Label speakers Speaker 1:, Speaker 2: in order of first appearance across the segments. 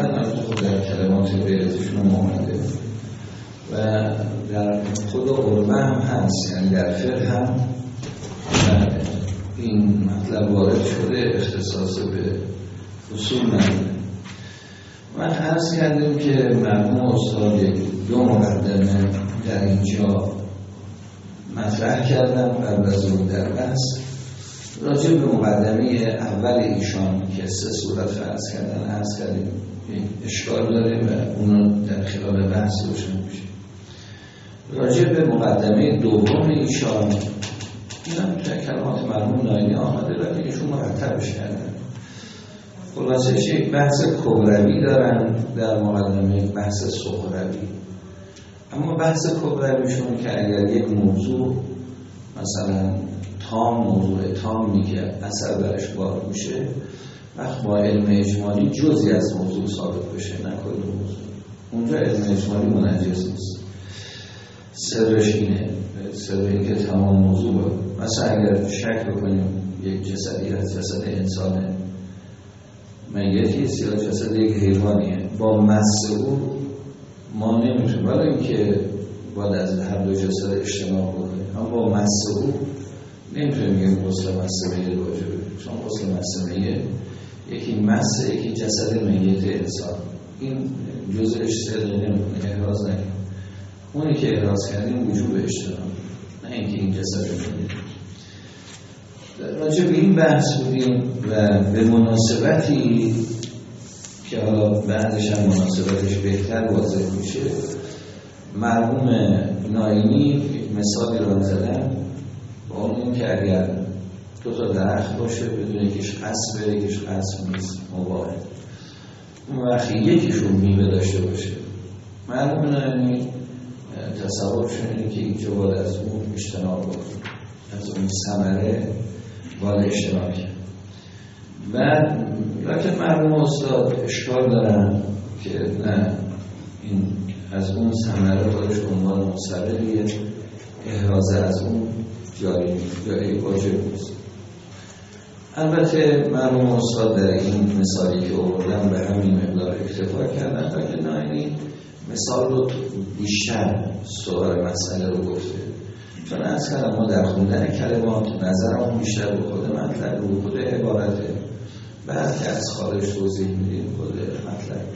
Speaker 1: خود در کلمات غیرتشون اومده و در خود قربه هم هست، یعنی در فقه هم این مطلب وارد شده، اختصاص به اصول نداره. من عرض کردیم که مرحوم استاد دو مقدمه در اینجا مطرح کردم قبل از اون در بحث. راجع به مقدمه اول ایشان که 3 صورت عرض کردیم اشکال داره و اونو در خلال بحث روشن میشه. راجع به مقدمه دوم ایشان اینم در کلمات مرحوم ناینی آمده و ایشون مرتبش کردن. خلاصش یک بحث کبروی دارن در مقدمه، بحث صغروی. اما بحث کبرویشون که اگر یک موضوع مثلا موضوع تامی که اثر درش وارد میشه، وقت با علم اجمالی جزئی از موضوع ثابت بشه، نه کل موضوع. اونجا علم اجمالی منجز نیست. سرش اینه، سر این که تمام موضوع مثلا اگر شک بکنیم یک جسدی از جسد انسانه میتیست یا جسد یک حیوانیه، با مس او ما نمیتونیم، ولی اینکه باید از هر دو جسد اجتناب بکنیم، اما با مس او نمیتونیم بگیم غسل مس میت واجبه، چون غسل مس میت یکی مس، یکی جسد میت انسان، این جزءش صدق نمیکنه، احراز نکنه. اونی که احراز کردیم وجوب اجتناب، نه اینکه این جسد میت. راجع به این بحث بودیم و به مناسبتی که حالا بعدش هم مناسبتش بهتر واضح میشه، مرحوم ناینی مثالی رو زدن با اون که اگر 2 درخت باشه بدون یکیش قصبه یکیش قصب نیست، مباهه، اون وقتی یکیشون میوه داشته باشه، مرحوم ناینی تصورشون اینه که اینجا باید از اون اجتناب بکنیم، از اون ثمره باید اجتناب کرد. و لیکن مرحوم استاد اشکال دارن که نه، این از اون ثمره بایش عنوان مستقلیه، احراز از اون جاری یا واجب نیست. البته مرحوم استاد در این مثالی که آوردن به همین مقدار اکتفا کردن، لیکن ناینی مثال رو بیشتر سوال مسئله رو گفته، چون از کلمه ما در خوندن کلمات نظرمون بیشتر به خود مطلب رو، خود عبارته، بعد که از خارج توضیح میدیم خود مطلب.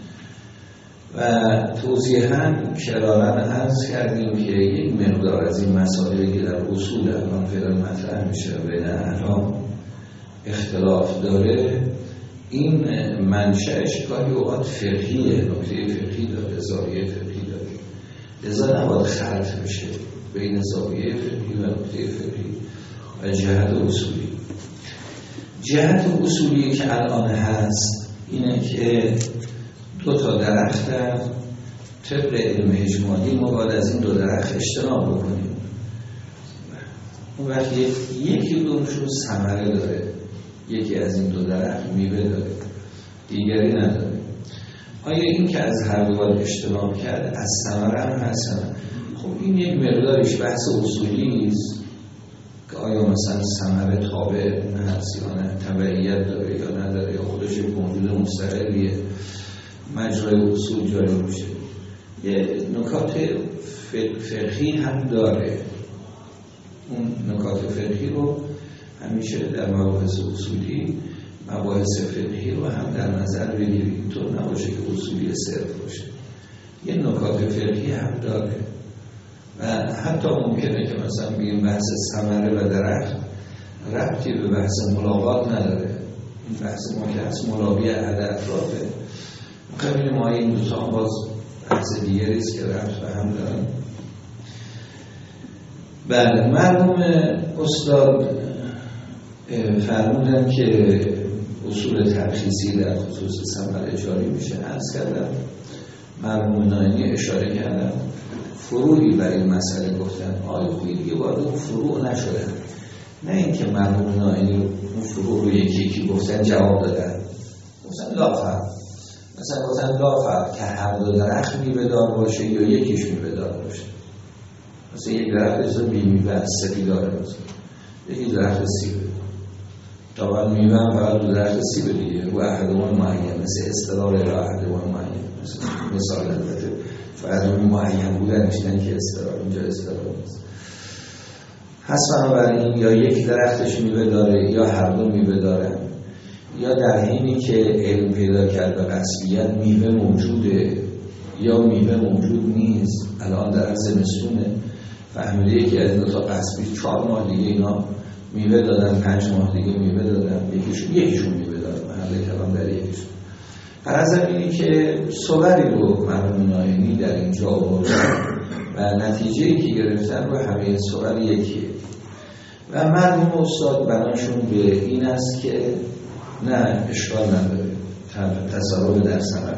Speaker 1: و توضیح هم کرارن عرض کردیم که یک مقدار از این مسائلی که در اصول الان فعلا مطرح میشه بین احکام اختلاف داره، این منشأش گاهی اوقات فقهیه، نکته فقهی داره، زاویه فقهی داره، لذا نباید خلط بشه بین زاویه فقهی و نکته فقهی و جهت اصولی. جهت اصولی که الان هست اینه که 2 درخت در طبق علم اجمالی ما باید از این 2 درخت اجتناب بکنیم. اون وقت یکی دومشون ثمره داره، یکی از این 2 درخت میوه داره، دیگری نداره. آیا این که از هر دو باید اجتناب کرد از ثمره هم هستن؟ خب این یک مقدارش بحث اصولی است که آیا مثلا ثمره تابع هست یا نه، تبعیت داره یا نداره، یا خودش یک موجود مستقلیه، مجرای اصول جاری میشه. یه نکات فقهی هم داره، اون نکات فقهی رو همیشه در مباحث اصولی مباحث فقهی رو هم در نظر بگیرید، تو نباشه که اصولی صرف باشه، یه نکات فقهی هم داره. و حتی ممکنه که مثلا بگیم بحث ثمره و درخت ربطی به بحث ملاقات نداره، این بحث ما که هست ملاقی احد اطرافه، مقابل ما این 2 تا باز بحث دیگری است که ربط به هم دارن. بله، مرحوم استاد فرمودن که اصول ترخیصی در خصوص ثمره جاری میشه. عرض کردم مرحوم ناینی اشاره کردن فروعی برای این مسئله گفتن، آیا خویی دیگه باید اون فروع نشده، نه اینکه مرحوم ناینی اون فروع رو یکی گفتن جواب دادن، مثلا لافر مثلا گفتن لافر که هر 2 درخت میوه دار باشه یا یکیش میوه دار باشه، مثلا یک درخت از بی میوه سپیداره باشه، یکی درخت سیبه، طبعا میوه فقط دو درخت سیب دیگه و احدوان معین، مثل استقرار الى احدوان معین، مثال البته فقط اون معین بودن میشنن که استقرار، اینجا استقرار نیست. پس بنابراین یا یک درختش میوه داره یا هر دو میوه دارن، یا در حینی که علم پیدا کرد به قصبیت میوه موجوده یا میوه موجود نیست. الان در زمستونه فهمیده که از دو تا قصبی 4 ماه دیگه اینا میوه دادن، 5 ماه دیگه میوه دادن، یکیشون میوه دادن، محله کلام در یکیشون. غرض اینه که صوری رو مرحوم ناینی در اینجا آوردن و نتیجه‌ای که گرفتن رو همه صور یکیه و مرحوم استاد بناشون به این است که نه اشکال نداره تصرف در ثمره.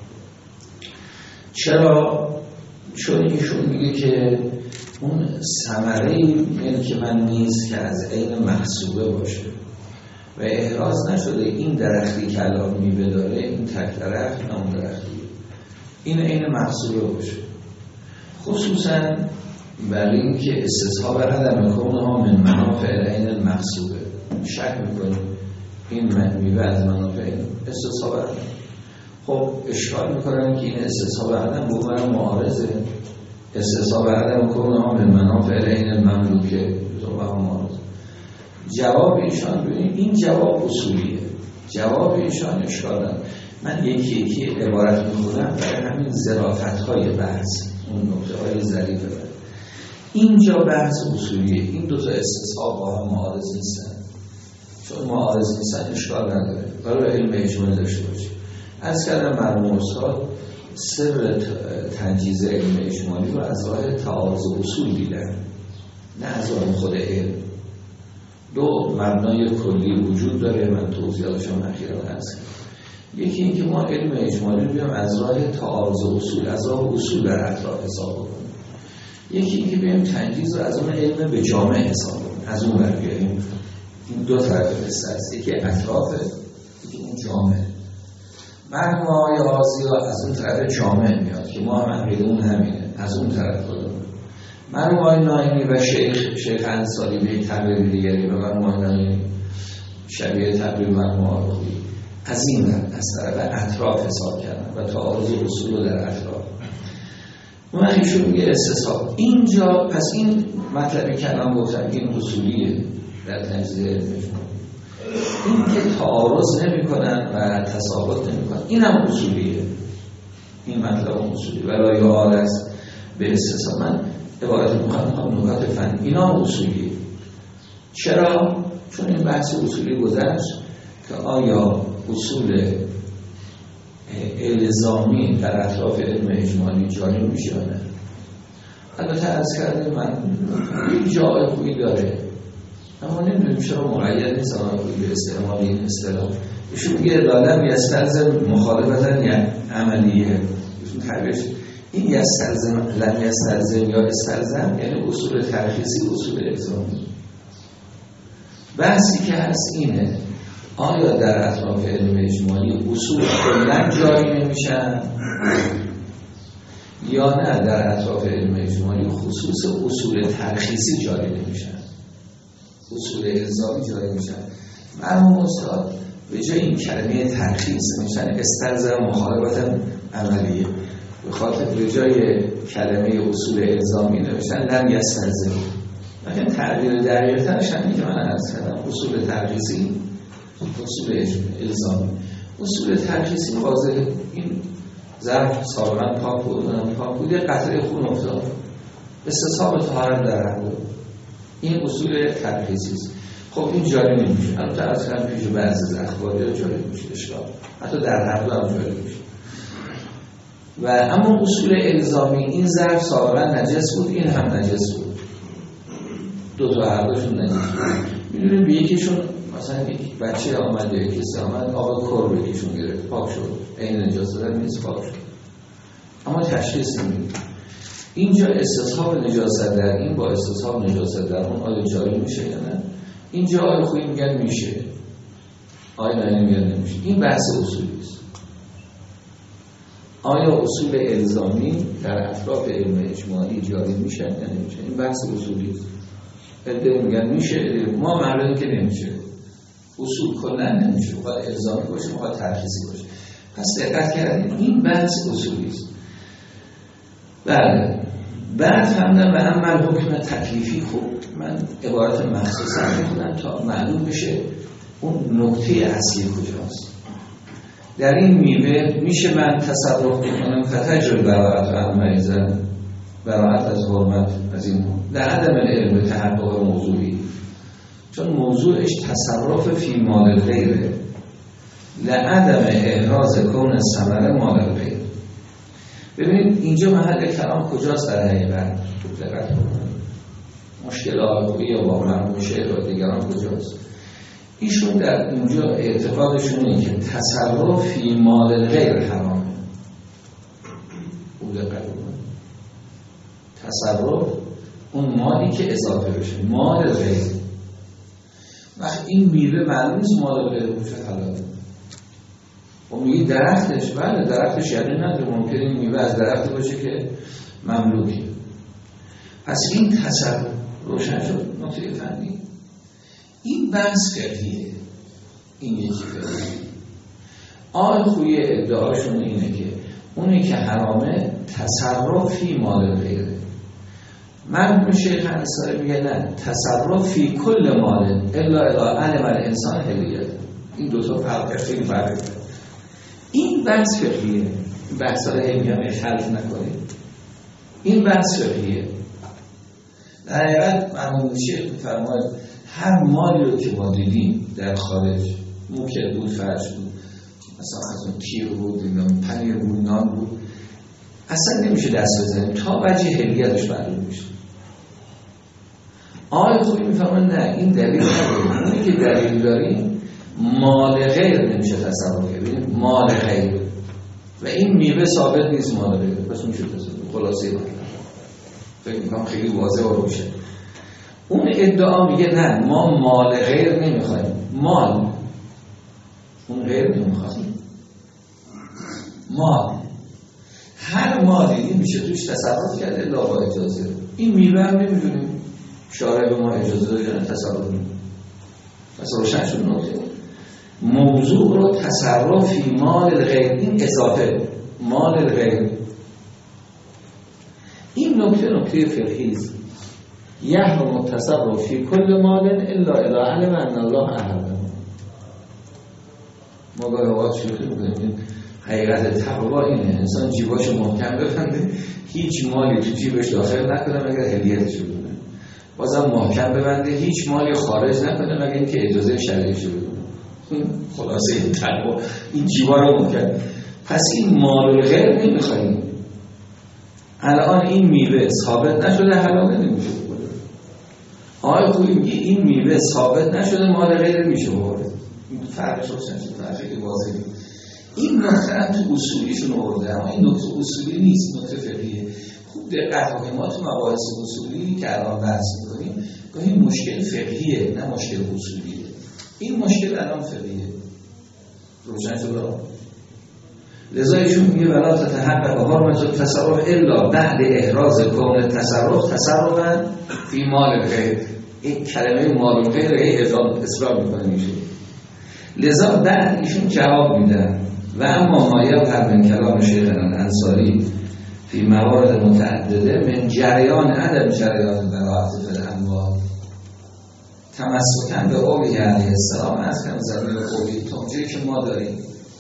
Speaker 1: چرا؟ چون ایشون میگه که اون ثمره ملک من نیست که از عین محسوبه باشه و احراز نشده این درختی که الان میوه داره این تک درخت نه اون درختی، این عین محسوبه باشه. خصوصا برای اینکه استصحاب عدم کونها من منافع عین المحسوبه شک میکنیم این میوه از منافع استصحاب عدم. خب اشکال میکنن که این استصحاب عدم به عنوان معارضه، استصحاب عدم کونها من منافع عین المملوکه و معارضه. جواب ایشان ببینید این جواب اصولیه، جواب ایشان اشکال نداره. من یکی عبارت میخونم برای همین ظرافت‌های بحث، اون نکته‌های ظریف بحث. اینجا بحث اصولیه، این دو تا استصحاب با هم معارض نیستن. چون معارض نیستن اشکال نداره برای علم اجمالی داشته باشه. از کردم مرحوم استاد سر تنجیز علم اجمالی رو از راه تعارض اصول دیدن، نه از راه خود علم. دو مبنای کلی وجود داره، من توضیحاتشم اخیراً هست. یکی این که ما علم اجمالی رو بیام از راه تعارض اصول، از راه اصول در اطراف حساب کنیم. یکی این که بیام تنجیز رو از اون علم به جامع حساب کنیم، از اون بر بیاریم. این دو طرف قصه است، یکی اطرافه، یکی اون جامع. مرحوم آقای حاضی از اون طرف جامع میاد که ما هم عقیدمون همینه، از اون طرف خودمون. مرحوم آقای ناینی و شیخ انصاری به یک تقریب دیگری و مرحوم آقای ناینی شبیه تقریب مرحوم آقای خوبی از این از طرف اطراف حساب کردن و تعارض اصول رو در اطراف. من ایشون میگه استصحاب اینجا. پس این مطلبی که الان گفتم این اصولیه در تنجیز علم اجمالی. این که تعارض نمی کنن و تساقط نمی کنن این هم اصولیه، این مطلب هم اصولیه ولی یاد است به استصحاب. من عبارت میخوام نکات فن اینا هم اصولیه. چرا؟ چون این بحث اصولی گذشت که آیا اصول الزامی در اطراف علم اجمالی جاری میشه نه. البته از کردیم من این جای خوبی داره اما نمیدونیم چرا مقید نیست آنها خوبی به استعمال این اصطلاح. ایشون میگه دادم یستلزم مخالفتن یا عملیه، ایشون تعبیرش این یستلزم لم یستلزم یا استلزم یعنی اصول ترخیصی اصول الزامی. بحثی که هست اینه آیا در اطراف علم اجمالی اصول کلاً جاری نمیشن یا نه در اطراف علم اجمالی خصوص اصول ترخیصی جاری نمیشن، اصول الزامی جاری میشن. مرحوم استاد به جای این کلمه ترخیص میشن استلزم مخالفت عملیه، به خاطر به جای کلمه اصول الزامی نمیشن لم یستلزم. لیکن تعبیر دقیق‌ترش همین که من عرض کردم اصول ترخیصی اصول الزامی. اصول ترخیصی واضح این ظرف سابقا پاک بود یه قطره خون افتاد استصحاب طهارت در هم بود، این اصول ترخیصی است. خب این جاری نمیشه. البته از کم پیش بعضی اخباری جاری میشه اشکال، حتی در هر دو هم جاری میشه. و اما اصول الزامی این ظرف سابقا نجس بود این هم نجس بود، دو تا هر دوشون نجس بود. میدونیم به یکیشون مثلا یک بچه آمد یا کسی آمد آب کر به یکیشون گرفت پاک شد، این نجاست دارن نیست پاک شد، اما تشخیص نمیدیم. اینجا استصحاب نجاست در این با استصحاب نجاست در اون آیا جاری میشه یا نه؟ اینجا آیا خویی میگن میشه، آیا نه میگن نمیشه. این بحث اصولی است. آیا اصول الزامی در اطراف علم اجمالی جاری میشن یا نمیشه؟ این بحث اصولی است. عده میگن میشه، ما معلومه که نمیشه. اصول کلا نمیشه، باید الزامی باشه، باید ترخیصی باشه. پس دقت کردید این بحث اصولی است. بله. بعد فهمیدم و اما حکم تکلیفی. خوب من عبارت مخصوص می‌کنم تا معلوم بشه اون نکته اصلی کجاست. در این میوه میشه من تصرف بکنم فتجر براعت و عمایزن، براعت از حرمت از این لعدم العلم تحقق موضوعی، چون موضوعش تصرف فی مال غیره، لعدم احراز کون ثمره مال غیر. ببینید اینجا محل کلام کجاست در حقیقت؟ خوب دقت کنید. مشکل آقایی یا با مرموشه و دیگران کجاست؟ ایشون در اینجا اعتقادشون اینه که تصرف فی مال غیر حرامه. خوب دقت کنید. تصرف اون مالی که اضافه بشه، مال غیر. وقت این میوه معلوم نیست مال غیر باشه حلاله. و میگه درختش، بله درختش یعنی نداره، ممکنه این میوه از درخت باشه که مملوکی. پس این تصرف روشن شد. نکته فنی این بحث فقهیه، این یکی فقهیه. آن خوی ادعاشون اینه که اونی که حرامه تصرف فی مال غیره. مرحوم شیخ انصاری میگه نه، تصرف فی کل مال الا اذا علم الانسان حلیت. این دو تا فرق خیلی فرقه. این بحث فقهیه. بحث ها رو هم خلط نکنید. این بحث فقهیه. در حقیقت مرحوم شیخ فرماید هر مالی رو که ما دیدیم در خارج، موکل بود، فرش بود، مثلا از اون کیر بود، پنیر بود، نان بود، اصلا نمیشه دست بزنیم تا وجه حلیتش معلوم میشه. آقای خوبی میفهمن نه، این دلیل نداره. اونی که دلیل داریم مال غیر نمیشه تصرف کنیم، مال غیر و این میوه ثابت نیست مال غیر. پس میشه تصرف. خلاصه فکر میکنم خیلی واضح و روشه. اون ادعا میگه نه، ما مال غیر نمیخوایم، مال اون غیر نمیخوایم، مال هر مالی میشه توش تصرف کرده الا با اجازه. این میوه هم نمیدونیم شارع به ما اجازه داده یا تصرف نمیم. پس روشن شد نکته. موضوع رو تصرف فی مال غیر، این اضافه مال غیر. این نکته فقهی است. یحرم التصرف فی کل مال الا اذا علم ان الله احرمه. ما گاهی اوقات شوخی می‌کنیم. حقیقت تقوا اینه انسان جیباشو محکم ببنده، هیچ مالی تو جیبش داخل نکنه مگر هدیه‌اش بدونه. بازم محکم ببنده، هیچ مالی خارج نکنه مگر اینکه اجازه شرعیش بدونه. خلاصه این تقوا، این جیبا رو محکم. پس این مال غیر نمی‌خوایم. الان این میوه ثابت نشده حلاله نمیشه. آقای خوبی میگه این میوه ثابت نشده مال غیر میشه بورد. این فرقش روشن شد، فرقی واضحه. این نکته هم تو اصولیشون آورده، اما این نکته اصولی نیست، نکته فقهیه. خوب دقت کنید، ما تو مباحث اصولی که الان بحث می‌کنیم گاهی مشکل فقهیه نه مشکل اصولیه. این مشکل الان فقهیه. روشن شد. لذا ایشون میگه ولا تتحقق حرمت التصرف الا بعد احراز کون التصرف تصرفا فی مال غیر. این کلمه مال غیر اصرار میکنه میشه. لذا بعد ایشون جواب میدن و اما ما یظهر من کلام شیخنا الانصاری فی موارد متعدده من جریان عدم جریان براءت فی الاموال تمسکن به قولی علیه السلام از کم ضمیر قولی توجیهی که ما داریم.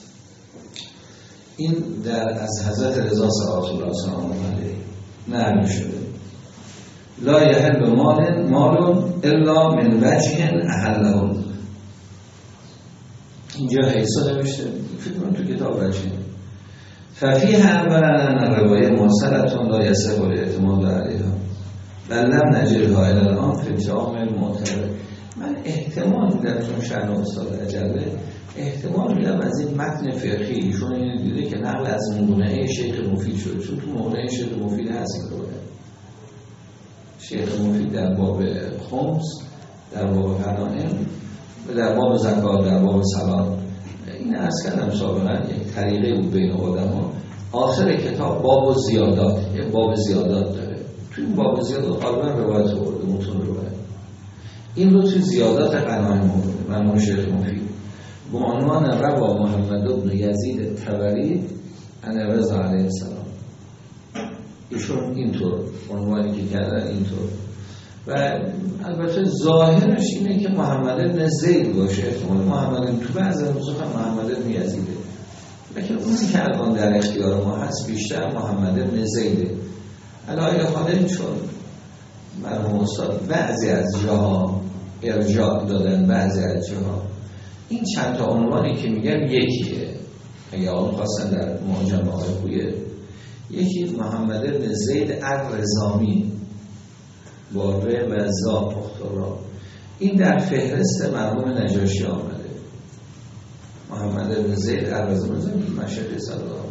Speaker 1: این از حضرت رضا صلوات الله سلام علیه نقل شده. لا یحل مال الا من وجه احله. اینجا حیثا نوشته، فکر کنم تو کتاب وجه. ففیه اولا ان روایه مرسلتون لا یصح الاعتماد علیها بل لم نجدها الی الان فی جامع معتبر. من احتمال میدم چون شأن استاد اجله احتمال میدم از این متن فقهی ایشون اینو دیده که نقل از مقنعه شیخ مفید شده، چون تو مقنعه شیخ مفید هست این روایه. شیخ مفید در باب خمس، در باب غنائم، در باب زکات، در باب صلات، این عرض کردم سابقا یک طریقه بود بین آدم‌ها. آخر کتاب باب و زیادات، یک باب زیادات داره. تو این باب زیادات غالبا روایت آورده، متون روایت. این رو تو زیادات غنائم آورده. مرحوم شیخ مفید با عنوان روا محمد بن یزید طبری عن رضا علیه السلام. ایشون اینطور عنوانی که کردن اینطور و البته ظاهرش اینه که محمد بن زید باشه، احتمال محمد بن تو بعضی نسخ محمد بن یزیده، لیکن اونی که الان در اختیار ما هست بیشتر محمد بن زیده. علایه حاله چون مرحوم استاد بعضی از جاها ارجاع دادن، بعضی از جاها این چند تا عنوانی که میگن یکیه، اگه آن خواستن در معجم آقای خویه، یکی محمد بن زید الرزامی با ر و زا پختارا، این در فهرست مرحوم نجاشی آمده. محمد بن زید الرزامی مشهد صدام،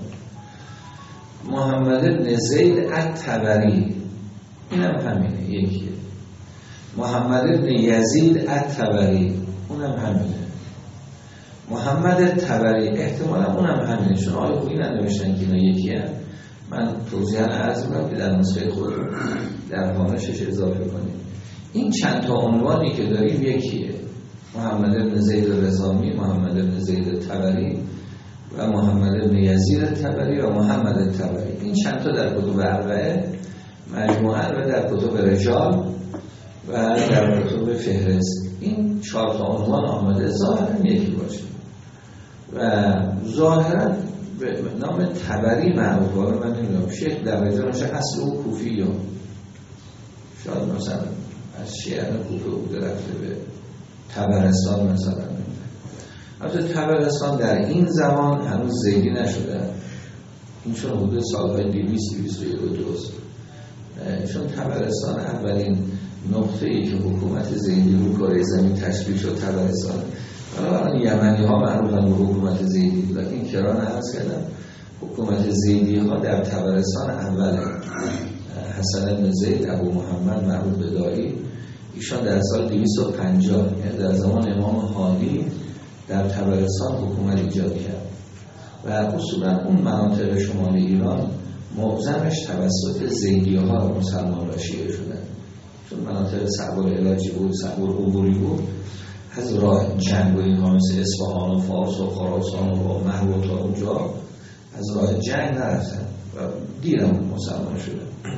Speaker 1: محمد بن زید الطبری اینم همینه یکیه، محمد بن یزید الطبری اونم همینه، محمد طبری احتمالا اونم همینه، چون آقای خویی ننوشتن که اینا یکیه. من توضیحاً عرض می‌کنم که در نسخه خود در هامشش اضافه کنیم. این چند تا عنوانی که داریم یکیه، محمد بن زید الرزامی، محمد بن زید طبری و محمد بن یزید طبری و محمد طبری. این چند تا در کتب اربعه مجموعاً و در کتب رجال و در کتب فهرست این 4 تا عنوان آمده، ظاهراً یکی باشه و ظاهراً به نام طبری معروف باشه. من نمیدونم شیخ در رجالش اصل او کوفی، شاید مثلا از شیعان کوفه بوده رفته به طبرستان مثلا. البته طبرستان در این زمان هنوز زیدی نشده، این چون حدود سالهای 200-202 چون طبرستان اولین نقطه‌ای که حکومت زیدی رو کره زمین تشکیل شد طبرستان. حالا یمنی ها معروفن به حکومت زیدی، لیکن کران عرض کردم حکومت زیدی ها در طبرستان اوله. حسن بن زید ابو محمد معروف به دایی، ایشان در سال 250 یعنی در زمان امام هادی در طبرستان حکومت ایجاد کرد و اصولا اون مناطق شمال ایران معظمش توسط زیدی ها مسلمان را شیعه شدن، چون مناطق صعب العلاجی بود، صعب العبوری بود، از راه جنگ و اینها مثل اصفهان و فارس و خراسان و مهر و تا اونجا از راه جنگ نرفتن و دیرم مسلمان شدن.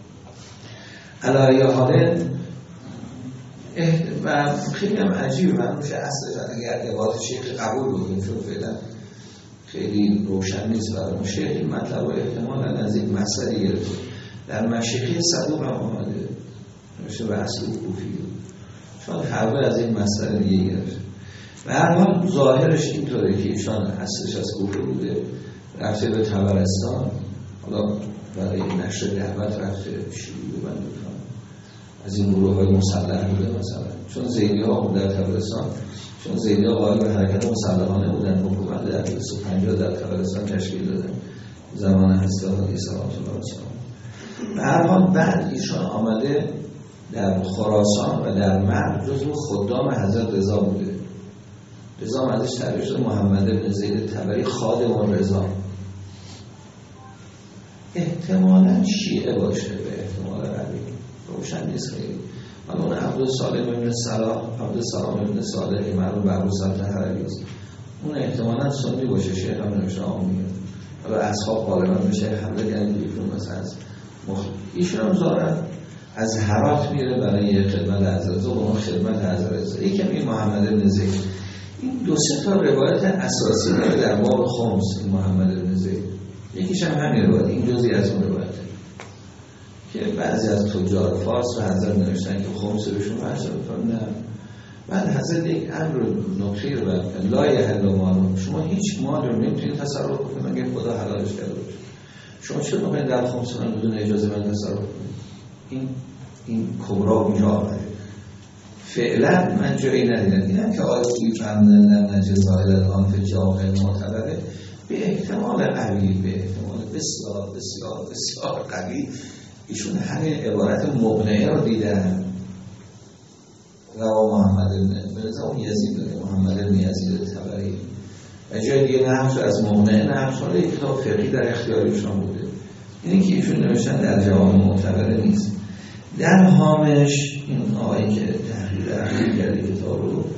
Speaker 1: علایه حاله و خیلی هم عجیب من میشه اصلش اگر عبارت شیخ قبول بودیم، چون فعلا خیلی روشن نیست برای شیخ این مطلب و احتمالا از یک مسئله گرفت در مشیخی صدوق هم آمده نمیشه به اصل کوفی، چون هر از این مسئله دیگه گرفت و هر حال ظاهرش اینطوره که ایشان اصلش از کوفه بوده، رفته به طبرستان، حالا برای نشر دعوت رفته شیعی رو بنده از این گروه های مسلح بوده مثلا، چون زیدی ها بود در طبرستان، چون زیدی ها قائل به حرکت مسلحانه بودن، حکومت در 250 در طبرستان تشکیل دادن زمان حضرت علی سلام الله علیه و هر حال بعد ایشان آمده در خراسان و در مرو جزو خدام حضرت رضا بوده. رضا ازش تعریف شده محمد بن زید طبری خادم الرضا، احتمالاً شیعه باشه به احتمال قوی، روشن نیست خیلی. حالا اون عبدالسلام ابن صلاح، عبدالسلام ابن صالح معروف به ابو سلطه حربی است، اون احتمالاً سنی باشه، شیخ هم نمیشه آمیه. حالا اصحاب غالبا میشه حمله کردن ایشون مثلا از ایشون هم زارن از هرات میره برای خدمت حضرت و اون خدمت حضرت. یکم این محمد بن زید این 2-3 تا روایت اساسی داره در باب خمس. این محمد بن زید یکیش هم همین روایت، این جزئی از اون روایته که بعضی از تجار فارس و حضرت نوشتن که خمس بهشون وحش بکنن. نه، بعد حضرت یک امر نکته رو بگن لا یحل مال، شما هیچ مال رو نمیتونید تصرف کنید مگر خدا حلالش کرده باشه. شما چرا میخواید در خمس من بدون اجازه من تصرف کنید؟ این کبرا اونجا آمده. فعلا من جایی ندیدم اینم که آیتی فهمدن نجزایل الان فی جاقه معتبره به احتمال قوی، به احتمال بسیار بسیار بسیار قوی ایشون همین عبارت مبنعه رو دیدن. روا محمد بن اون یزید داره، محمد بن یزید طبری و جای دیگه نحوش از مبنعه نحوش رو یک کتاب فقهی در اختیارشون بوده. اینی که ایشون نوشتن در جوامع معتبره نیست. در هامش این آقایی که تحقیق کرده کتاب رو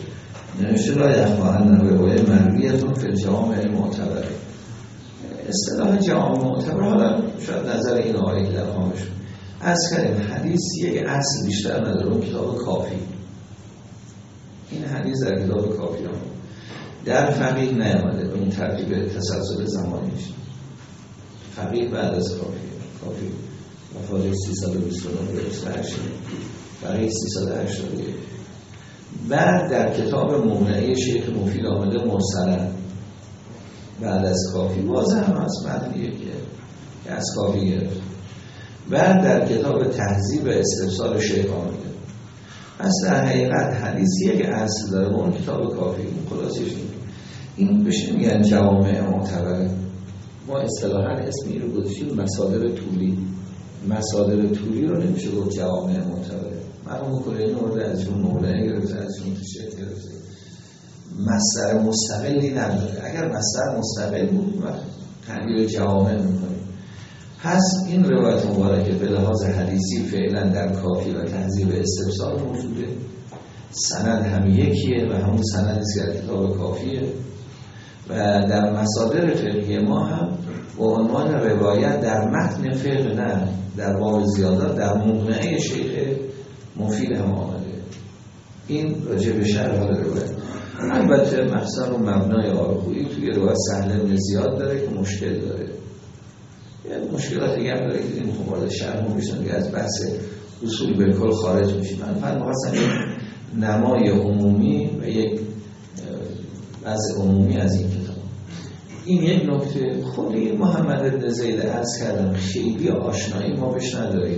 Speaker 1: نوشته لا یخواهن روایه مرویتون فی الجوامع المعتبره. اصطلاح جوامع معتبره حالا شاید نظر این آقایی که در آمش از کردیم حدیث یک اصل بیشتر نداره، اون کتاب کافی. این حدیث در کتاب کافی هم در فقیه نیامده به اون ترتیب تسلسل زمانیش. فقیه بعد از کافی وفات 329 درست فقیه 381. بعد در کتاب مونعه شیخ مفید آمده مرسلا بعد از کافی، بازه هم از متنیه که از کافی گرفت. بعد در کتاب تهذیب استفسار شیخ آمده. پس در حقیقت حدیث یک اصل داره، اون کتاب کافی. این خلاصش این بشه میگن جوامع معتبره. ما اصطلاحاً اسمی رو گذاشتیم مصادر طولی. مصادر طولی رو نمیشه گفت جوامع معتبره. مرحوم کلینی ارده از اون مولانه گرفته، از اون تشریح گرفته، مصدر مستقلی نداره. اگر مصدر مستقل بود تعبیر جوامع میکنیم. پس این روایت مبارکه به لحاظ حدیثی فعلا در کافی و تهذیب استفسار موجوده، سند هم یکیه و همون سند در کتاب کافیه و در مصادر فقهی ما هم با عنوان روایت در متن فقه نه در باب زیادات در مونعه شیخ مفید هم آمده. این راجع به شرح حال روایت. البته مخصوصا مبنای آرخویی توی روایت سهل بن زیاد داره که مشکل داره، یعنی مشکلات دیگه هم داره که این مورد شرح میشن که از بحث اصول بالکل خارج میشه. من فقط می‌خواستم نمای عمومی و یک وضع عمومی از این کتاب. این یک نکته. خود این محمد بن زید عرض کردم خیلی آشنایی ما بهش نداریم.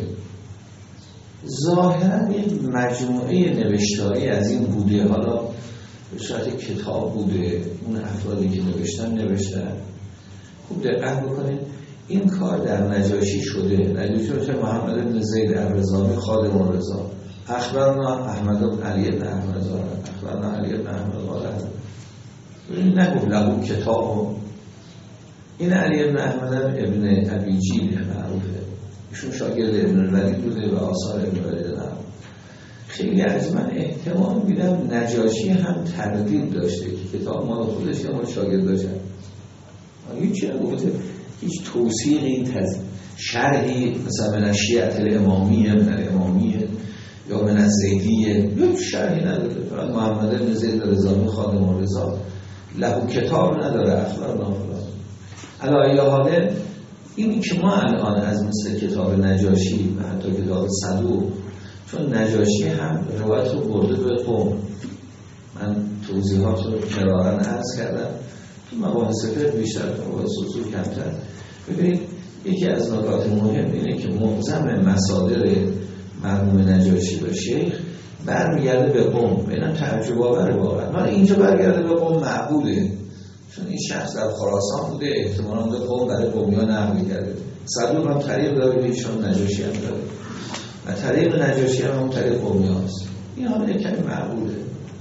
Speaker 1: ظاهرا یک مجموعه نوشتاری از این بوده، حالا به صورت کتاب بوده، اون افرادی که نوشتن. خوب دقت بکنید این کار در نجاشی شده. نجاشی محمد بن زید الرضاوی خادم الرضا اخبرنا احمد بن علی بن احمد اخبرنا علی بن احمد قال این نگفت لهو کتاب. این علی بن احمد ابن ابی جیل معروفه، ایشون شاگرد ابن الولید بوده و آثار ابن الولید هم خیلی از من احتمال میدم نجاشی هم تردید داشته که کتاب مال خودش یا مال شاگرد داشته. هیچی نگفته، هیچ توصیق این شرحی مثلا من شیعه الامامیه من الامامیه یا من از زیدیه یا شرحی نداره. فقط محمد بن زید رضاوی خادم الرضا لهو کتاب نداره اخبارنا فلان. علی حال اینی که ما الان از مثل کتاب نجاشی و حتی کتاب صدوق، چون نجاشی هم روایت رو برده به قوم، من توضیحات رو مرارا عرض کردم تو مباحث فقه بیشتر تو مباحث اصول کمتر. ببینید یکی از نکات مهم اینه که معظم مصادر مرحوم نجاشی و شیخ برمیگرده به قوم. ببینم تعجب آوره واقعا. من اینجا برگرده به قوم معقوله، چون این شخص در خراسان بوده، احتمالاً به قوم برای قومیان نقل کرده. صدوق هم طریق داره به ایشان، نجاشی هم داره و طریق نجاشی هم طریق قومیان است. این حالا یک کمی معقوله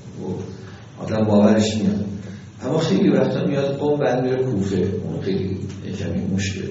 Speaker 1: و آدم باورش میاد. اما خیلی وقتا میاد قوم بعد میره کوفه، اون خیلی کمی مشکله.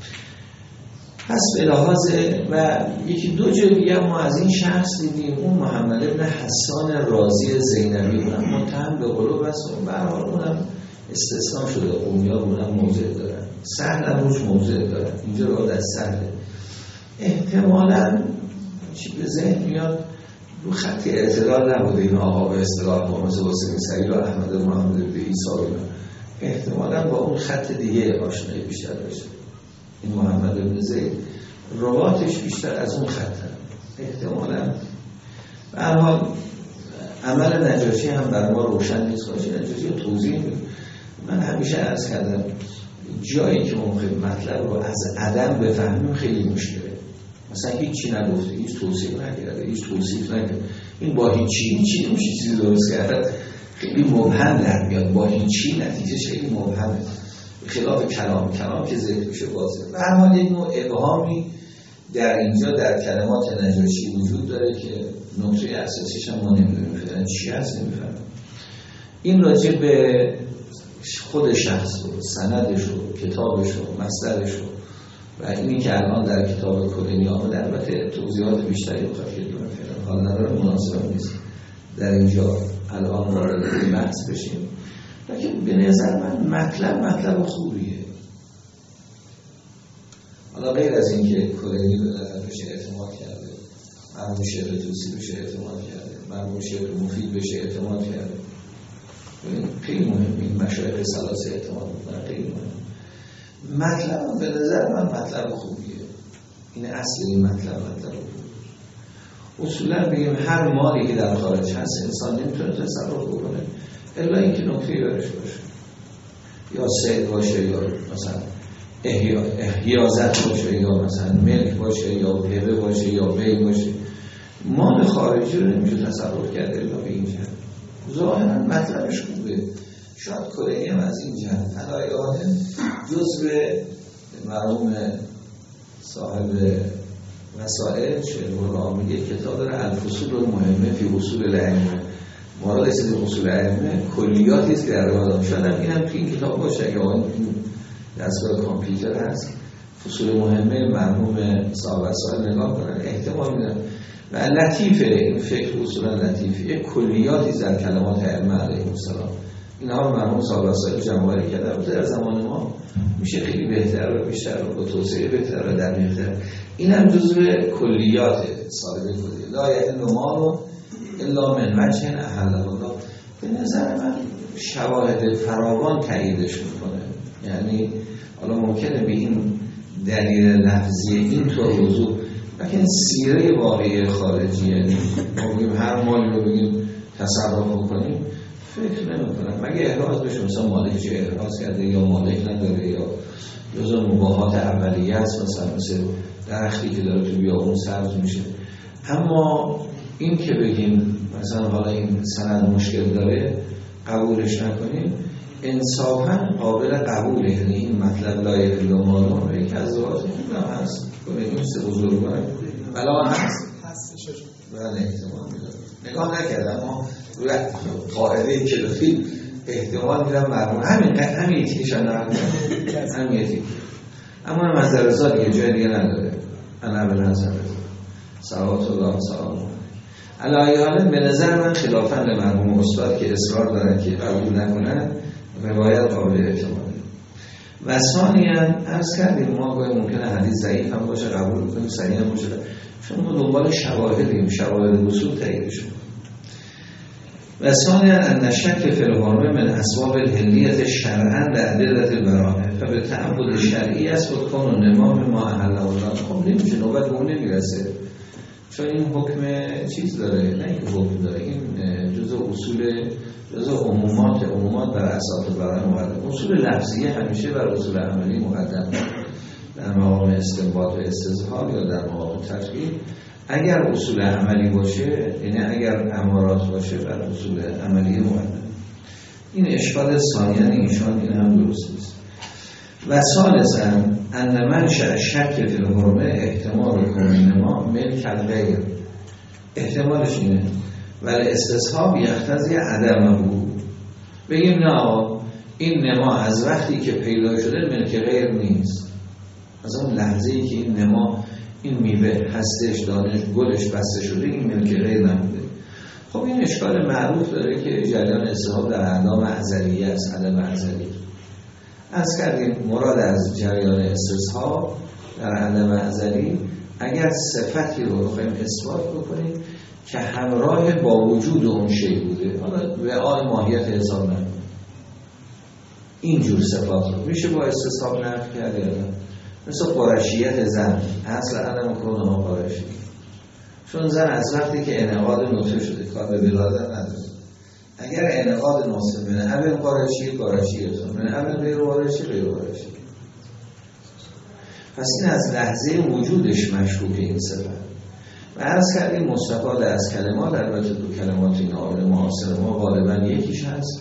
Speaker 1: پس به لحاظ و یکی دو جای دیگه ما از این شخص دیدیم، اون محمد بن حسان رازی زینبی اونم متهم به غلو است و به هر حال اونم استثناء شده، قومی‌ها اونم موضع دارن، سهل هم روش موضع دارن. اینجا رو از سهله احتمالاً چی به ذهن میاد رو خط اعتدال نبوده این آقا به اصطلاح محمد حسین سعید و احمد محمد بن عیسی، احتمالاً با اون خط دیگه آشنایی بیشتر داشته. این محمد بن زید رواتش بیشتر از اون خطه احتمالاً. به هر حال عمل نجاشی هم برای ما روشن نیست. باشه نجاشی رو توضیح میده. من همیشه عرض کردم جایی که ممکن مطلب رو از عدم بفهمیم خیلی مشکله. مثلا هیچی نگفته، هیچ توصیف نکرده، هیچ توصیف نکرده، این با هیچی نمیشه چیزی درست کرد، خیلی مبهم در میاد. با هیچی نتیجه خیلی مبهمه، خلاف کلام که ذکر میشه واضحه. به هر حال یک نوع ابهامی در اینجا در کلمات نجاشی وجود داره که نکته اساسیش هم ما نمیدونیم فعلا چی هست، نمیفهمیم. این راجع به خود شخص و سندش و کتابش و مصدرش و اینی که الان در کتاب کلینی آمده، البته توضیحات بیشتری بخواد که فعلا حال نداره، مناسب نیست در اینجا الان وارد بحث بشیم، لیکن به نظر من مطلب خوبیه. حالا غیر از این که کلینی بهش اعتماد کرده، مرحوم شیخ توسی بهش اعتماد کرده، مرحوم شیخ مفید بهش اعتماد کرده، خیلی مهم این مشایخ ثلاثه اعتماد میکنن، خیلی مهم. مطلب به نظر من مطلب خوبیه. این اصل این مطلب خوبیه. اصولا بگیم هر مالی که در خارج هست انسان نمیتونه تصرف بکنه الا اینکه نکته‌ای برش باشه، یا صید باشه، یا مثلا احیازت باشه، یا مثلا ملک باشه، یا هبه باشه، یا بی باشه. مال خارجی رو نمیشه تصرف کرده الا به این جهت. ظاهرا مطلبش خوبه، شاید کلینی هم از این جهت علایه جزء مرحوم صاحب مسائل شیخ میگه کتاب داره الفصول المهمه فی اصول الائمه، مورد از اصول الائمه کلیاتی است که در آدم شدن. اینم تو این کتاب باشه، اگه آن دستگاه کامپیوتر هست فصول مهمه مرحوم صاحب مسائل نگاه کنن احتمال میدن. و لطیفه این فکر، اصولا لطیفه، یک کلیاتی در کلمات ائمه علیهم السلام، اینها رو مرحوم صاحب مسائل جمع‌آوری کرده. در زمان ما میشه خیلی بهتر و بیشتر و با توسعه بهتر و دقیق‌تر. این هم جزء کلیات صاحب کلی لا یحل مال الا من وجه احله الله. به نظر من شواهد فراوان تاییدش میکنه. یعنی حالا ممکنه به این دلیل لفظی اینطور وضوح، لیکن سیره واقعی خارجی، یعنی ما بگیم هر مالی رو بگیم تصرف بکنیم، فکر نمی‌کنم. مگه احراز بشه، مثلا مالک چه احراز کرده یا مالک نداره، یا جزء مباحات اولیه است، مثل درختی که داره تو بیابون سبز میشه. اما این که بگیم مثلا حالا این سند مشکل داره قبولش نکنیم، انصافا قابل قبوله. یعنی این مطلب لایق لومانو یکی از ذات خوب هم هست، این سه بزرگوار بلا هست برای احتمال میدارم. نگاه نکردم اما روی قاعده کلافی احتمال میدم مرموم همین یکیش همین یکی، اما مزدر رضا دیگه جای دیگه نداره. انا به نظر صلوات الله سلام علیه. به نظر من خلافاً به مرحوم استاد که اصرار دارن که قبول نکنن روایت قابل اعتماده. و ثانیاً عرض کردیم ما گاهی ممکنه حدیث ضعیف هم باشه قبول کنیم، صحیح هم باشه، چون ما دنبال شواهدیم، شواهد وصول تاییدش. و ثانیاً ان شک فی الحرمه من اسباب الحلیت شرعاً لعدلت البراهه فبه تعبد شرعی است و کون نمام ما احل الله. خب نمیشه، نوبت به اون نمیرسه، چون این حکم چیز داره، نه این حکم داره، این جزء اصول، جزء عمومات بر اساس براهه مقدم. اصول لفظیه همیشه بر اصول عملی مقدم در مقام استنباط و استظهار یا در مقام تفکیک. اگر اصول عملی باشه، یعنی اگر امارات باشه، بر اصول عملی مقدم. این اشکال ثانیان ایشان این هم درست نیست. و ثالثاً ان منشأ شک فی الحرمه احتمال کون ما ملک الغیر. احتمالش اینه ولی استصحاب یقتضی عدمه. بگیم نه این نما از وقتی که پیدا شده ملک غیر نیست، از اون لحظه‌ای که این نما، این میوه هستش، دانش، گلش بسته شده، این ملک غیر نبوده. خب این اشکال معروف داره که جریان استصحاب در اعلام ازلیه است، عدم ازلی. از کردیم مراد از جریان استصحاب در عدم ازلی اگر صفتی رو بخوایم اثبات بکنیم که همراه با وجود اون شی بوده، حالا به آن ماهیت حساب نکنیم، اینجور صفات رو میشه با استصحاب نفی کرد یا نه؟ مثل قرشیت زن، اصل عدم کونها قرشی، چون زن از وقتی که انعقاد نطفه شده کار به ولادت نداره. اگر انعقاد نطفه من اول قرشیتون من اول غیر قرشی. پس این از لحظه وجودش مشکوک این صفت. و عرض کردیم مستفاد از کلمات، البته دو کلمات این آیل معاصر ما غالبا یکیش هست،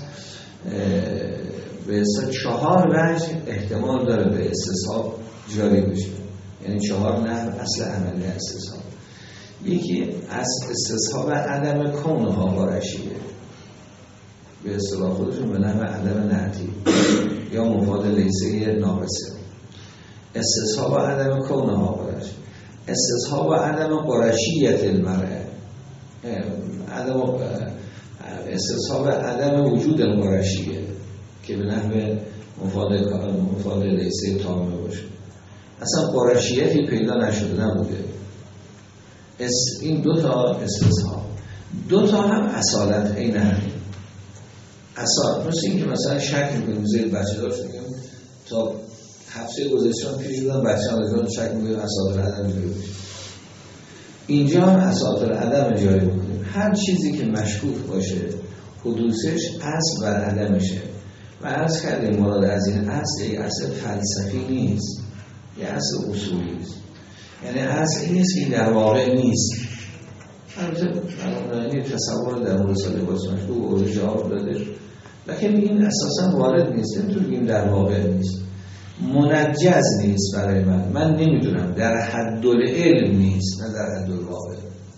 Speaker 1: به اصلا 4 وجه احتمال داره به استصحاب جاری بشه، یعنی 4 نحو اصل عملی استصحاب. یکی از استصحاب عدم کونها قرشیه، به اصطلاح خودشون به نحو عدم نعتی یا مفاد لیسه ناقصه. استصحاب عدم کونها قرش، استصحاب عدم قرشیت المرأه، عدم استصحاب عدم وجود قرشیه که به نحو مفاد لیسه تامه باشه. اصلا قرشیتی پیدا نشده نبوده. این دو تا استصحاب، دو تا هم اصالت عین همین اصالت. مثل این که مثلا شک میکنیم زید بچه داشت میگیم تا هفته گذشتان پیش بودن بچه هم لگان شک میکنیم اصالت العدم جاری بشه. اینجا هم اصالت العدم جاری میکنیم. هر چیزی که مشکوک باشه حدوثش اصل بر عدمشه و عرض کردیم مراد از این اصل یک اصل فلسفی نیست، یک اصل اصولی است. یعنی اصل این نیست که این در واقع نیست. البته این تصور در مورد لباس مشکوک و جواب داده، لیکن این اساسا وارد نیست. نمیتونیم بگیم در واقع نیست، منجز نیست برای من نمیدونم، در حدالعلم نیست نه در حدالواقع.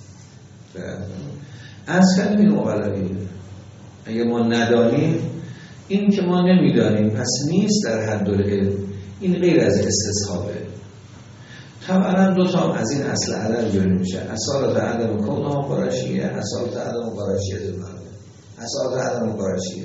Speaker 1: عرض کردیم این اولویه. اگه ما ندانیم، این که ما نمیدانیم پس نیست در حدالعلم، این غیر از استصحابه. طبعا دو تا هم از این اصل عدم جاری میشه. اصالت عدم کونها قرشیه، اصالت عدم قرشیه دلمرده. اصالت عدم قرشیه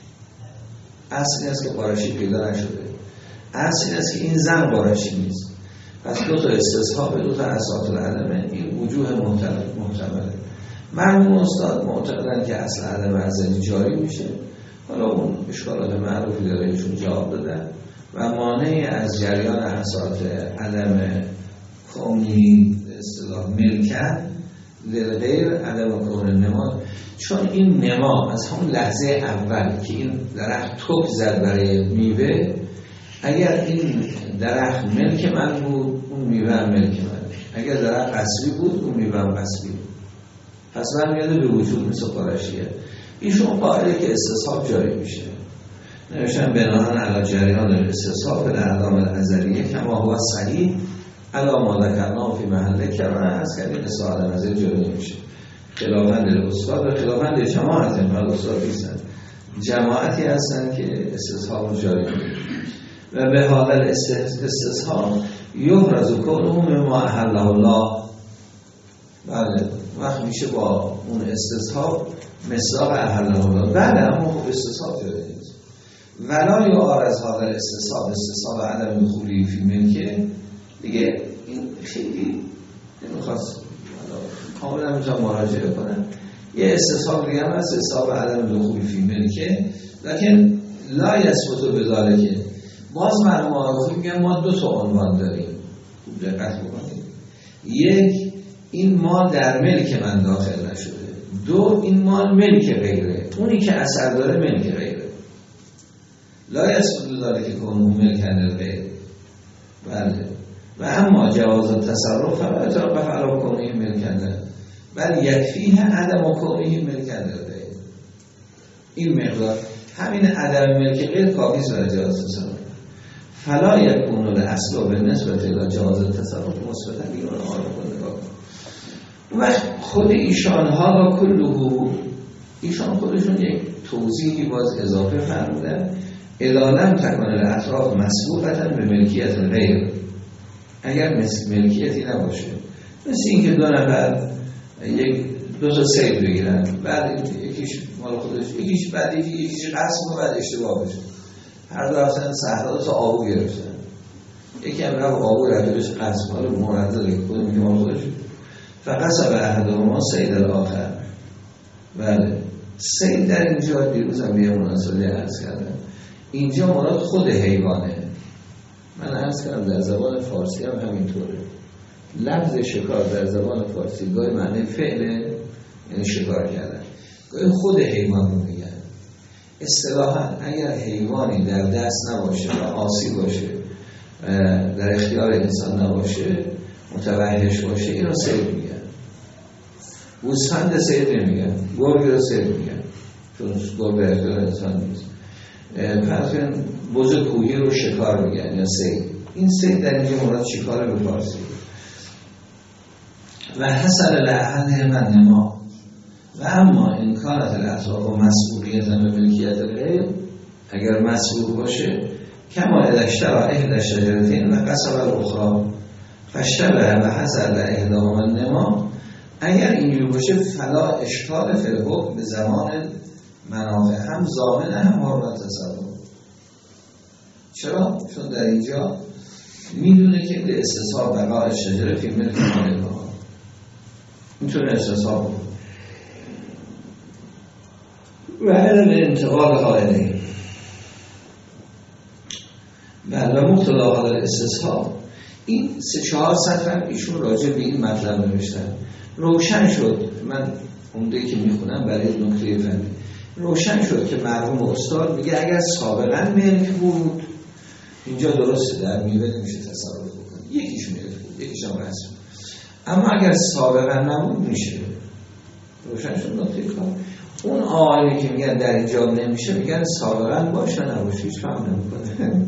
Speaker 1: اصل این است که قرشی پیدا نشده، اصل این است که این زن قرشی نیست. پس دو تا استصحاب، دو تا اصالت عدمه. این وجوه محتمله. مرحوم استاد معتقدن که اصل عدم ازلی جاری میشه. حالا اون اشکالات معروفی داره ایشون جواب دادن و مانعی از جریان اصالت عدم کونی اصطلاح ملکت للغیر عدم کون نما. چون این نما از همون لحظه اول که این درخت توپ زد برای میوه، اگر این درخت ملک من بود اون میوه هم ملک من، اگر درخت قصبی بود اون میوه هم قصبی بود. پس من میاده به وجود مثل قرشیه. ایشون قائله که استصحاب جاری میشه. نوشتن بناهن علی جریان الاستصحاب الاعلام الازلیه کما هو صحیح علی ما ذکرنا فی محل کرانه از کردیم اصلاح نظر جاری نمیشه. خلافند الاستاد و خلافند جماعت استاد نیستن، جماعتی هستن که استصحاب جاری نمیشه و به حال استصحاب یحرز کونه مما احله الله. بله وقت میشه با اون استصحاب مصداق احله الله. بله اما خب استصحاب جاری نیست. ولا یعارض هذا استصحاب عدم دخولی فی ملکه. دیگه این خیلی نمیخواست کاملا میتونم مراجعه کنم. یه استصحاب دیگه هم هست، استصحاب عدم دخولی فی ملکه، لیکن لا یثبت بذالک. باز مرحوم آقایی میگن ما دو تا عنوان داریم، خوب دقت بکنید. یک، این مال در ملک من داخل نشده. دو، این مال ملک غیره، اونی که اثر داره ملک غیره. لا یثبت بذالک کونه ملک غیر. بله. و اما جواز التصرف فلا يتوقف على كونه ملكا بل يكفيه عدم كونه ملكا للغير. این مقدار همین عدم ملک غیر کافی است برای جواز تصرف. فلا يكون الاصل بالنسبه الى جواز التصرف مثبتا. این رو نگاه کنید. و خود ایشان ها و کله، ایشان خودشون یک توضیحی باز اضافه فرمودن. اذا لم تكن الاطراف مسبوقه به ملکیت غیر، اگر ملکیتی نباشه، مثل این که دو نفر دو تا سیب بگیرن، بعد یکیش مال خودش، یکیش بعد یکیش قسم و بعد اشتباه بشه. هر دو رفتن صحرا تا آبو گرفتن، یکی هم رفت آبو رفتش قسم، حالا مرزله که خود میگه مال خودش، فقصب احدهما سید الاخر. بله سید در اینجا دیروز هم به مناسبه عرض کردم، اینجا مراد خود حیوانه. من عرض کردم در زبان فارسی هم همینطوره. لفظ شکار در زبان فارسی گاهی معنی فعله، یعنی شکار کردن، گاهی خود حیوان رو میگن. اصطلاحاً اگر حیوانی در دست نباشه و عاصی باشه، در اختیار انسان نباشه، متوحش باشه، این رو صید میگن. گوسفند صید نمیگن، گرگ رو صید میگن، چون گرگ در اختیار انسان نیست. پس بز کوهی رو شکار میگن یا صید. این صید در اینجا مراد شکار به فارسی. و حصل لعهده من نما. و اما امکانات الاطراف و مسئولیت به ملکیت غیر، اگر مسئول باشه، کما ادشترا اهل شجرتین و قصب الاخرى فاشتبه و حصل اهدهما النما اگر اینجور باشه فلا اشکال فی الحکم به زمان منافع هم ضامن هم حرمت تصرف. چرا؟ چون در اینجا میدونه که به استصحاب بقای شجره فی ملک مالکها میتونه استصحاب کنه و علم انتقال قائله. بله مبتلا حال استصحاب این 3-4 سطر ایشون راجع به این مطلب نوشتن. روشن شد، من عمده‌ای که میخونم برای نکته فنی روشن شد که مرحوم استاد میگه اگر سابقا ملک بود اینجا درسته در میوه نمیشه تصرف بکنه، یکیش ملک بود یکیش هم رسم، اما اگر سابقا نبود میشه. روشن شد نکته کار. اون آقایی که میگن در اینجا نمیشه میگن سابقا باشه نباشه هیچ فهم نمیکنه.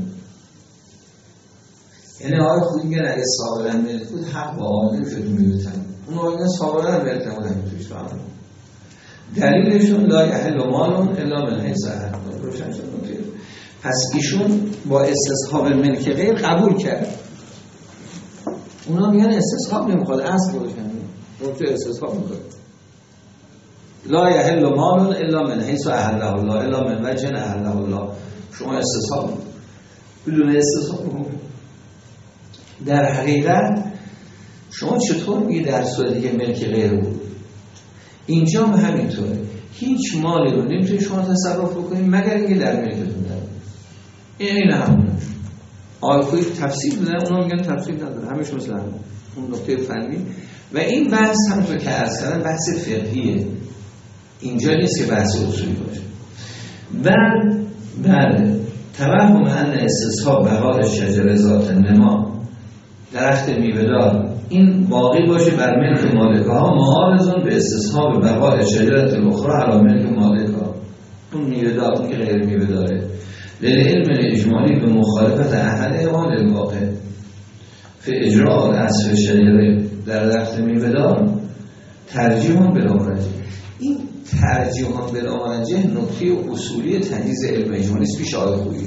Speaker 1: یعنی آقای خود میگن اگه سابقا ملک بود حق با آقایی شد میوتن، اون آقایی میگن سابقا ملک نبود همیتویش فهم. دلیلشون لا یحل مال الا من حیث اهل. روشن شد نکته. پس ایشون با استصحاب ملک غیر قبول کرد. اونا میگن استصحاب نمیخواد، اصل روشن نکته استصحاب میخواد. لا یحل مال الا من حیث اهله الله الا من وجه اهله الله. شما استصحاب بدون استصحاب در حقیقت شما چطور میگی در صورتی که ملک غیر بود؟ اینجا هم همینطوره، هیچ مالی رو نمیتونی شما تصرف بکنید مگر اینکه در ملکتون داره. این همونه. آلفوی تفسیر بدن، اونا میگن تفسیر نداره، همش مثل همون اون نکته فنی. و این بحث همونطور که عرض کردم بحث فقهیه، اینجا نیست که بحث اصولی باشه. بله توهم ان استصحاب بهار شجره ذات نما، درخت میوه‌دار، این باقی باشه بر ملک مالکها معارضون به استصحاب بقای شجرة الاخرى علی ملک مالکها. اون میوه‌دار اون که غیر میوه‌داره للعلم الاجمالی به مخالفت اهل اعمال الواقع فی اجراء الاصل شجره در درخت میوه‌دار ترجیحان بلا مرجح. این ترجیحان بلا مرجح نکته اصولی تمییز علم اجمالی است پیش آقای خویی.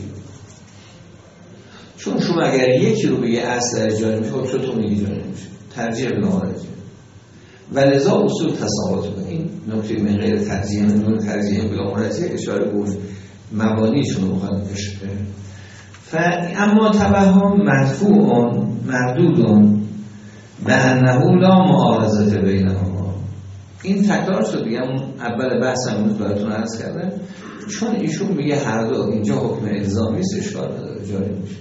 Speaker 1: چون شما اگر یکی رو بگه اصل در جاری میشه خب چطور میگی جاری میشه؟ ترجیح بلا مرجح. و لذا اصول تساوات بود. این نکته من غیر ترجیح من ترجیح بلا مرجح اشاره بود مبانیشون رو بخواهد اشاره. اما توهم مدفوع مردود به انه لا معارضت بینهما. این تکرار شد دیگه، اون اول بحث امروز براتون عرض کردم. چون ایشون میگه هر دو اینجا حکم الزامی است اشکال نداره جاری میشه.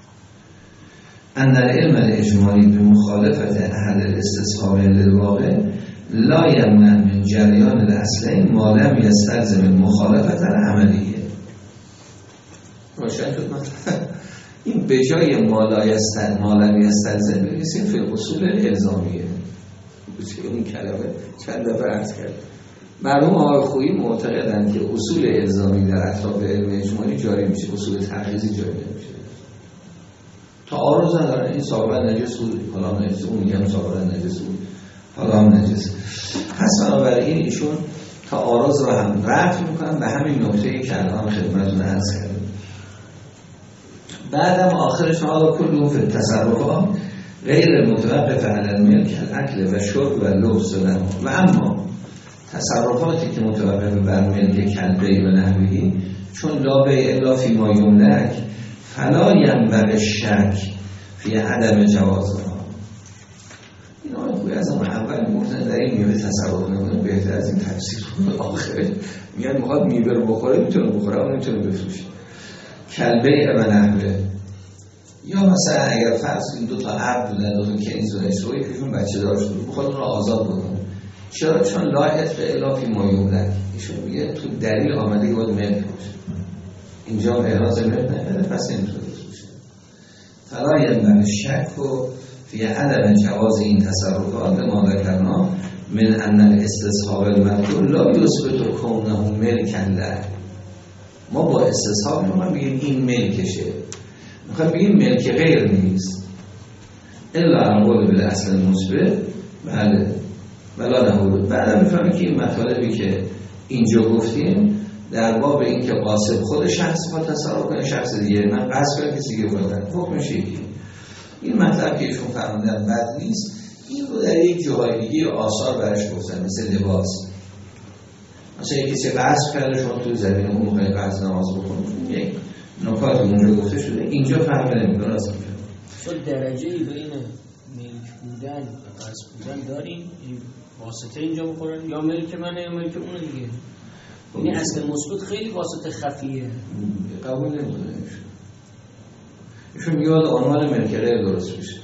Speaker 1: ان العلم الاجمالی به مخالفت اهل الاستصحاب للواقع لا یمنع من جریان الاصلین ما لم یستلزم المخالفت العملیه. روشن شد این به جای ما لم یستلزم بنویسیم فی اصول الزامیه. اون کلمه چند دفعه عرض کرد. مرحوم آقای خویی معتقدند که اصول الزامی در اطراف علم اجمالی جاری میشه، اصول ترخیصی جاری نمیشه. تعارض نداره، این سابقا نجس بود فلان نجس، اون میگن سابقا نجس بود فلان نجس. پس بنابراین ایشون تعارض رو هم رفع میکنن به همین نکته‌ای که الان خدمتتون عرض کردم. بعدم آخرش حالا کلو فی التصرفات غیر متوقف علی الملک الاکل و شرب و لبس و اما تصرفاتی که متوقف بر ملک کلبی و نحوی چون لا بیع الا فی ما یملک فلا ینبغی شک فی عدم جوازها. این آقای خوی از اون اول گفتن در این میوه تصرف نکنه بهتر از این تفسیر آخره میگن میخواد میوه رو بخوره میتونه بخوره اما نمیتونه بفروشه. کلبی و نحوه، یا مثلا اگر فرض این دو تا عبد بودن دو تا کنیز و اشتوی یکیشون بچه دار شده بخواد اون رو آزاد بکنه. چرا؟ چون لا عتق الا فی ما یملک. ایشون میگه تو دلیل آمده که باید ملک باشه، اینجا احراز ملک نکنه پس نمیتونه بشه. فلا ینبغی شک و فی عدم جواز این تصرفات ما ذکرنا من ان الاستصحاب المذکور لا یثبت کونه ملکا له. ما با استصحاب ما میگیم این ملکشه، میخوام بگیم ملک غیر نیست الا انقول بالاصل مثبت. بله ولا نقول. بعد میفهمیم که این مطالبی که اینجا گفتیم در باب این که قاصد خود شخص با تصرف کنه شخص دیگه من قصد کنم کسی دیگه بودن حکمش یکی. این مطلب که ایشون فرمودن بد نیست، این رو در یک جاهای دیگه آثار برش گفتن، مثل لباس. مثلا یک کسی قصد کرده، شما توی زمین اون موقعی قصد نماز بکنید، یک نکات اونجا گفته شده، اینجا فرق نمی‌کنه اصلا.
Speaker 2: درجه‌ای بین ملک بودن و قصد بودن داریم، این واسطه اینجا بخورن یا ملک منه یا ملک اونه دیگه. یعنی اصل مثبت خیلی واسطه خفیه،
Speaker 1: قبول نمی‌کنه ایشون میگه عنوان ملک غیر درست میشه.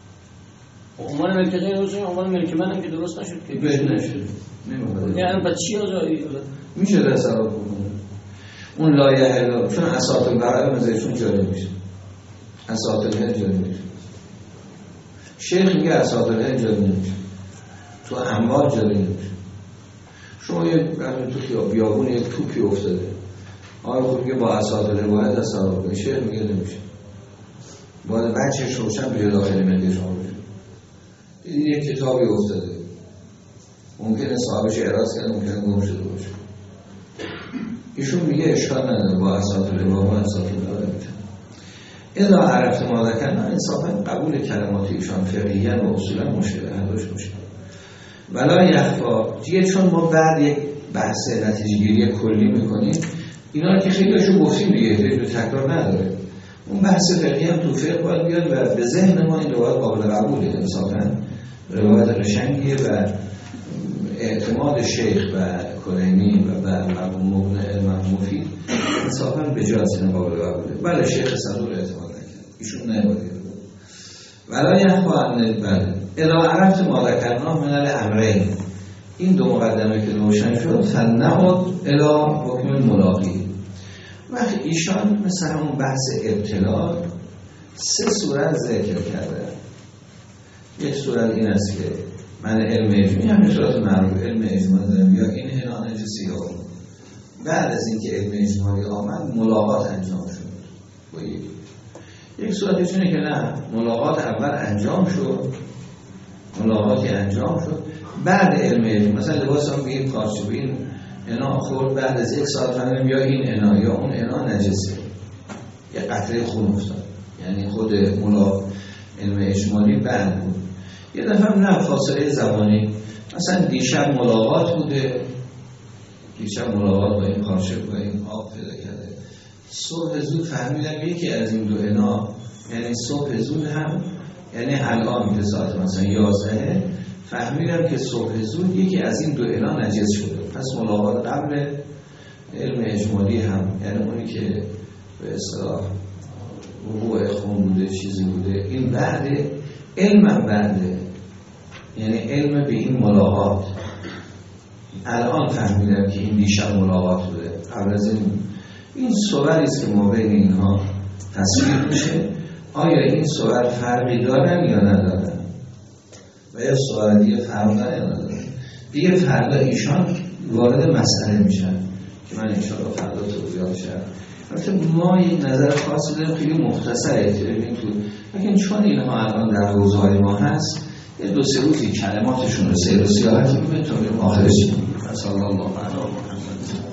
Speaker 2: عنوان ملک غیر درست میشه، عنوان ملک منم که درست نشد که
Speaker 1: بهتر نشد. نمی‌خواد.
Speaker 2: یعنی بعد چی آزادی
Speaker 1: میشه تصرف بکنه. اون لایه الا چون اساط البراءه مزایشون جاری میشه. اساط الهند جاری میشه. شیخ میگه اساط الهند جاری نمیشه. تو اموال جاری نمیشه. شما یه تو بیابون یک توپی افتاده. آقای خود میگه با اساط الهند باید تصرف کنه. شیخ میگه نمیشه. باید بچه‌ش روشن به داخل ملک شما بشه. این یک کتابی افتاده. ممکنه صاحبش اعراض کنه، ممکنه گم شده باشه. ایشون میگه اشکال نداره با اساطیر الهام و اساطیر الهام میتونه. اذا عرفت ما ذکرنا انصافا قبول کلمات ایشان فقهیاً و اصولا مشکل حلش مشکل. ولا یخفا دیگه چون ما بعد یک بحث نتیجه گیری کلی میکنیم، اینا رو که خیلی هاشون گفتیم دیگه، خیلی تکرار نداره. اون بحث فقهی هم تو فقه باید بیاد و به ذهن ما این روایت قابل قبوله. انصافا روایت قشنگیه و اعتماد شیخ و کلینی و مرحوم علم مفید انصافا به جاست این قابل قبوله. بله شیخ صدور اعتماد نکرد، ایشون نباید ولی یخواهن بله اذا عرفت ما ذکرناه من الامرین، این دو مقدمه که روشن شد فنعود الی حکم الملاقی. وقتی ایشان مثل همون بحث ابتلا 3 صورت ذکر کرده. یک صورت این است که من علم اجمالی همین صورت معروف علم اجمالی دارم یا این اعلان نجسی ها. بعد از اینکه علم اجمالی آمد ملاقات انجام شد با یک صورتش اینه که نه ملاقات اول انجام شد، ملاقاتی انجام شد بعد علم اجمالی. مثلا لباس هم بگیم کارچوب این انا خورد، بعد از 1 ساعت فهمیدم یا این انا یا اون انا نجسه، یه قطره خون افتاد، یعنی خود علم اجمالی بعد بود. یه دفعه نه فاصله زمانی، مثلا دیشب ملاقات بوده، دیشب ملاقات با این کارشب با این آب پیدا کرده، صبح زود فهمیدم یکی از این دو انا، یعنی صبح زود هم یعنی الان که ساعت مثلا 11 فهمیدم که صبح زود یکی از این دو انا نجس شده. پس ملاقات قبل علم اجمالی هم، یعنی اونی که به اصطلاح وقوع خون بوده چیزی بوده، این بعد علم بعده، یعنی علم به این ملاقات. الان فهمیدم که این دیشب ملاقات بوده. قبل از این صوری است که ما بین اینها تصویر میشه. آیا این صور فرقی دارن یا ندارن؟ و یا صور دیگه فرق دارن یا ندارن؟ دیگه فردا ایشان وارد مسئله میشن که من انشاءالله فردا توضیحات شدم. البته ما یک نظر خاصی داریم خیلی مختصره ببینیم تو، لیکن چون اینها الان در حوزه‌های ما هست یه 2-3 روزی کلماتشون رو سیر و سیاحت می‌کنیم تا بریم آخرش. صلی الله علیه و محمد.